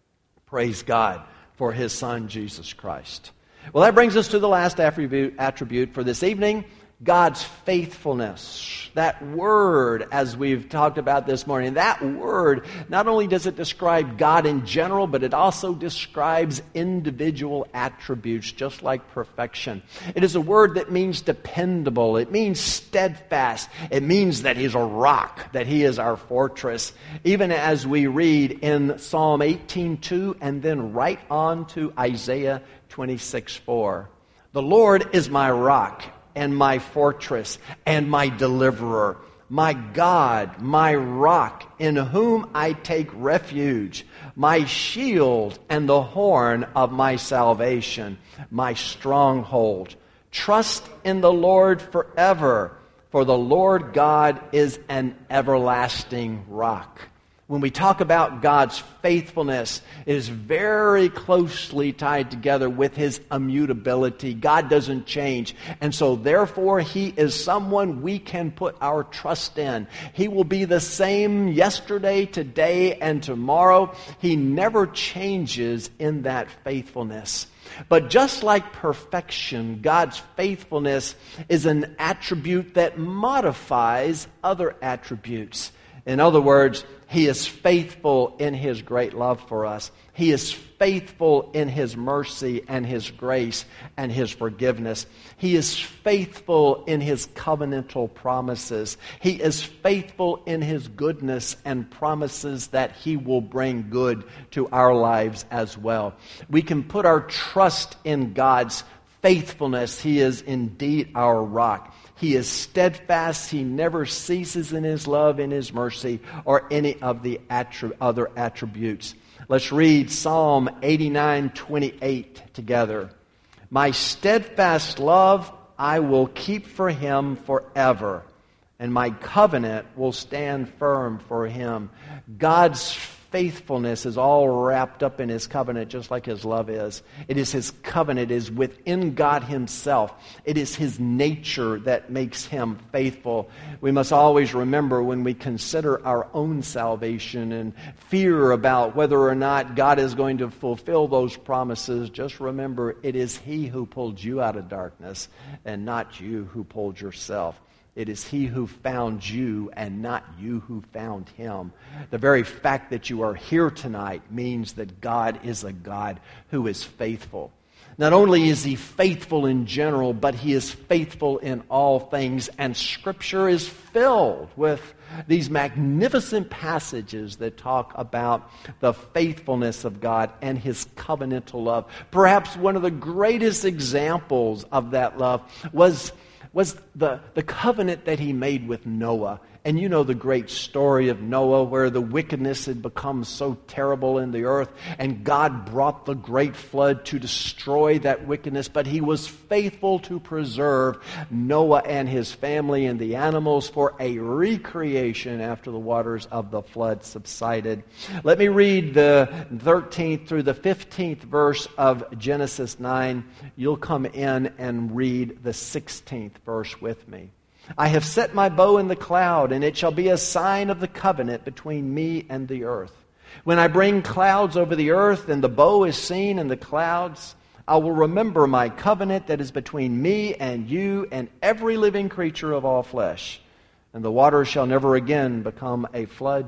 [SPEAKER 1] Praise God for His Son, Jesus Christ. Well, that brings us to the last attribute, attribute for this evening, God's faithfulness. That word, as we've talked about this morning, that word, not only does it describe God in general, but it also describes individual attributes, just like perfection. It is a word that means dependable. It means steadfast. It means that He's a rock, that He is our fortress. Even as we read in Psalm eighteen two and then right on to Isaiah twenty-six four. The Lord is my rock and my fortress and my deliverer, my God, my rock, in whom I take refuge, my shield and the horn of my salvation, my stronghold. Trust in the Lord forever, for the Lord God is an everlasting rock. When we talk about God's faithfulness, it is very closely tied together with His immutability. God doesn't change. And so therefore, He is someone we can put our trust in. He will be the same yesterday, today, and tomorrow. He never changes in that faithfulness. But just like perfection, God's faithfulness is an attribute that modifies other attributes. In other words, He is faithful in His great love for us. He is faithful in His mercy and His grace and His forgiveness. He is faithful in His covenantal promises. He is faithful in His goodness and promises that He will bring good to our lives as well. We can put our trust in God's faithfulness. He is indeed our rock. He is steadfast. He never ceases in His love, in His mercy, or any of the attri- other attributes. Let's read Psalm eighty-nine twenty-eight together. My steadfast love I will keep for him forever, and my covenant will stand firm for him. God's faithfulness is all wrapped up in His covenant, just like His love is. It is His covenant. It is within God Himself. It is His nature that makes Him faithful. We must always remember when we consider our own salvation and fear about whether or not God is going to fulfill those promises, just remember it is He who pulled you out of darkness and not you who pulled yourself. It is He who found you and not you who found Him. The very fact that you are here tonight means that God is a God who is faithful. Not only is He faithful in general, but He is faithful in all things. And Scripture is filled with these magnificent passages that talk about the faithfulness of God and His covenantal love. Perhaps one of the greatest examples of that love was was the, the covenant that He made with Noah. And you know the great story of Noah, where the wickedness had become so terrible in the earth, and God brought the great flood to destroy that wickedness, but He was faithful to preserve Noah and his family and the animals for a recreation after the waters of the flood subsided. Let me read the thirteenth through the fifteenth verse of Genesis nine. You'll come in and read the sixteenth verse with me. I have set my bow in the cloud, and it shall be a sign of the covenant between me and the earth. When I bring clouds over the earth, and the bow is seen in the clouds, I will remember my covenant that is between me and you and every living creature of all flesh. And the waters shall never again become a flood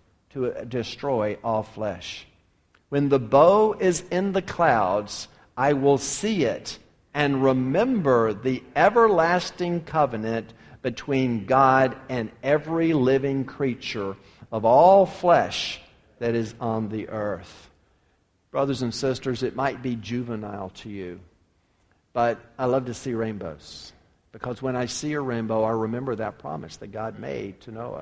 [SPEAKER 1] to destroy all flesh. When the bow is in the clouds, I will see it and remember the everlasting covenant between God and every living creature of all flesh that is on the earth. Brothers and sisters, it might be juvenile to you, but I love to see rainbows. Because when I see a rainbow, I remember that promise that God made to Noah.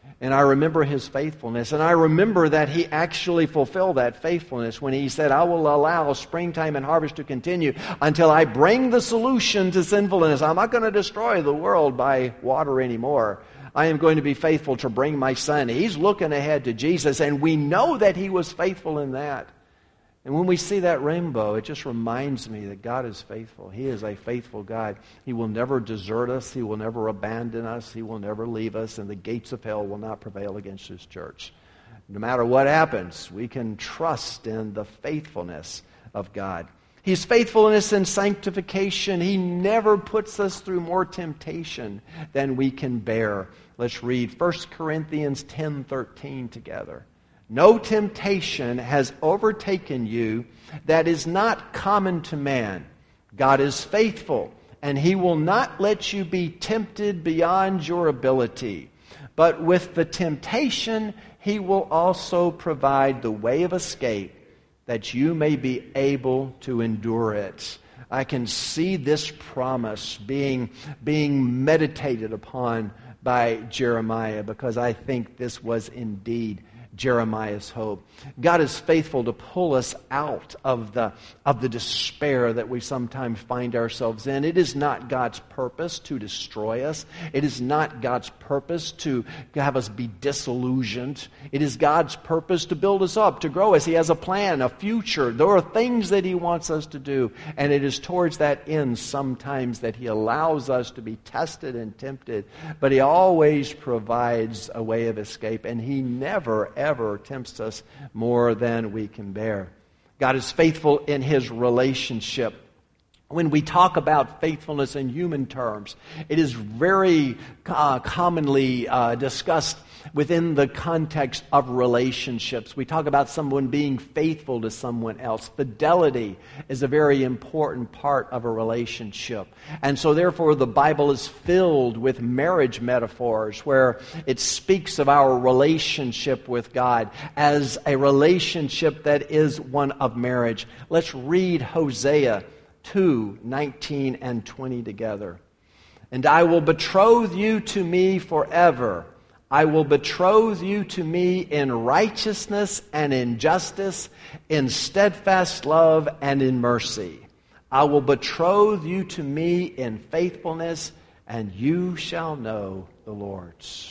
[SPEAKER 1] And I remember his faithfulness. And I remember that he actually fulfilled that faithfulness when he said, I will allow springtime and harvest to continue until I bring the solution to sinfulness. I'm not going to destroy the world by water anymore. I am going to be faithful to bring my son. He's looking ahead to Jesus, and we know that he was faithful in that. And when we see that rainbow, it just reminds me that God is faithful. He is a faithful God. He will never desert us. He will never abandon us. He will never leave us. And the gates of hell will not prevail against his church. No matter what happens, we can trust in the faithfulness of God. His faithfulness and sanctification. He never puts us through more temptation than we can bear. Let's read First Corinthians ten thirteen together. No temptation has overtaken you that is not common to man. God is faithful, and he will not let you be tempted beyond your ability. But with the temptation, he will also provide the way of escape that you may be able to endure it. I can see this promise being, being meditated upon by Jeremiah, because I think this was indeed Jeremiah's hope. God is faithful to pull us out of the, of the despair that we sometimes find ourselves in. It is not God's purpose to destroy us. It is not God's purpose to have us be disillusioned. It is God's purpose to build us up, to grow us. He has a plan, a future. There are things that he wants us to do, and it is towards that end sometimes that he allows us to be tested and tempted. But he always provides a way of escape, and he never, ever ever tempts us more than we can bear. God is faithful in his relationship. When we talk about faithfulness in human terms, it is very uh, commonly uh, discussed within the context of relationships. We talk about someone being faithful to someone else. Fidelity is a very important part of a relationship. And so therefore the Bible is filled with marriage metaphors where it speaks of our relationship with God as a relationship that is one of marriage. Let's read Hosea two, nineteen and twenty together. And I will betroth you to me forever. I will betroth you to me in righteousness and in justice, in steadfast love and in mercy. I will betroth you to me in faithfulness, and you shall know the Lord.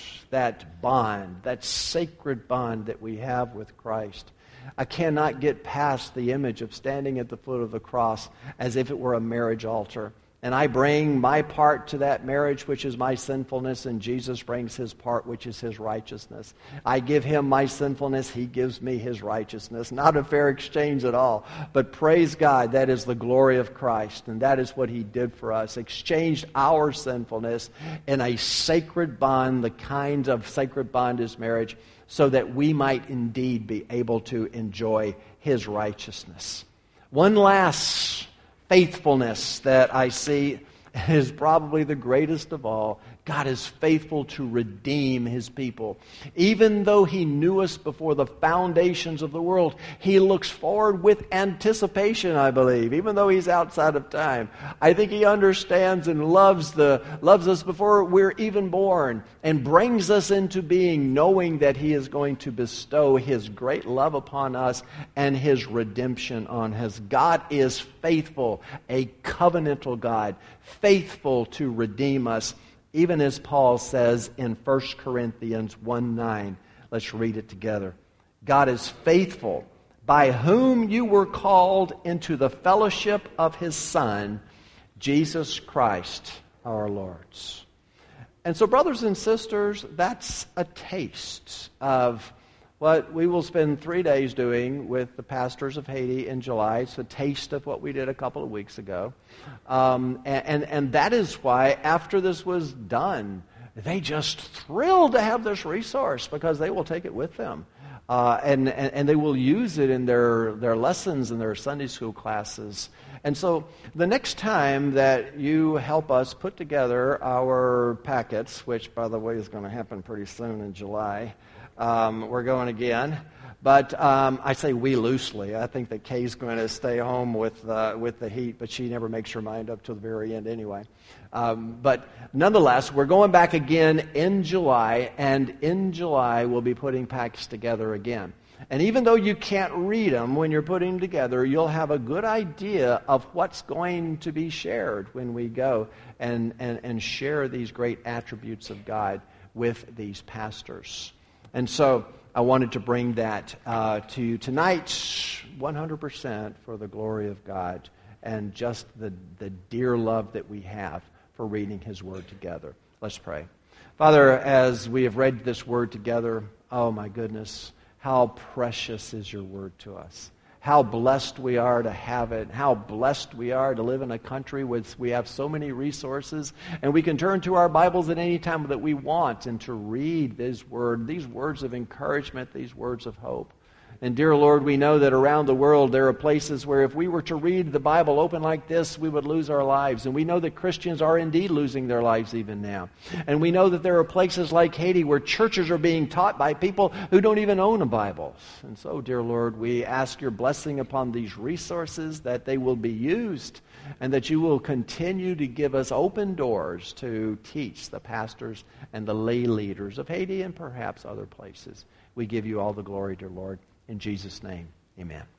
[SPEAKER 1] That bond, that sacred bond that we have with Christ. I cannot get past the image of standing at the foot of the cross as if it were a marriage altar. And I bring my part to that marriage, which is my sinfulness, and Jesus brings his part, which is his righteousness. I give him my sinfulness, he gives me his righteousness. Not a fair exchange at all, but praise God, that is the glory of Christ, and that is what he did for us. Exchanged our sinfulness in a sacred bond, the kind of sacred bond is marriage, so that we might indeed be able to enjoy his righteousness. One last faithfulness that I see is probably the greatest of all. God is faithful to redeem his people. Even though he knew us before the foundations of the world, he looks forward with anticipation, I believe, even though he's outside of time. I think he understands and loves the loves us before we're even born and brings us into being, knowing that he is going to bestow his great love upon us and his redemption on us. God is faithful, a covenantal God, faithful to redeem us. Even as Paul says in First Corinthians one nine. Let's read it together. God is faithful, by whom you were called into the fellowship of his Son, Jesus Christ our Lord. And so, brothers and sisters, that's a taste of what we will spend three days doing with the pastors of Haiti in July. It's a taste of what we did a couple of weeks ago. Um, and, and, and that is why, after this was done, they just thrilled to have this resource because they will take it with them. Uh, and, and, and they will use it in their, their lessons in their Sunday school classes. And so the next time that you help us put together our packets, which, by the way, is going to happen pretty soon in July, Um, we're going again. But um, I say we loosely. I think that Kay's going to stay home with uh, with the heat, but she never makes her mind up till the very end anyway. Um, but nonetheless, we're going back again in July, and in July we'll be putting packs together again. And even though you can't read them when you're putting them together, you'll have a good idea of what's going to be shared when we go and, and, and share these great attributes of God with these pastors. And so I wanted to bring that uh, to you tonight, one hundred percent for the glory of God and just the, the dear love that we have for reading His Word together. Let's pray. Father, as we have read this Word together, oh my goodness, how precious is your Word to us. How blessed we are to have it. How blessed we are to live in a country where we have so many resources and we can turn to our Bibles at any time that we want and to read this word, these words of encouragement, these words of hope. And dear Lord, we know that around the world there are places where if we were to read the Bible open like this, we would lose our lives. And we know that Christians are indeed losing their lives even now. And we know that there are places like Haiti where churches are being taught by people who don't even own a Bible. And so, dear Lord, we ask your blessing upon these resources, that they will be used, and that you will continue to give us open doors to teach the pastors and the lay leaders of Haiti and perhaps other places. We give you all the glory, dear Lord. In Jesus' name, amen.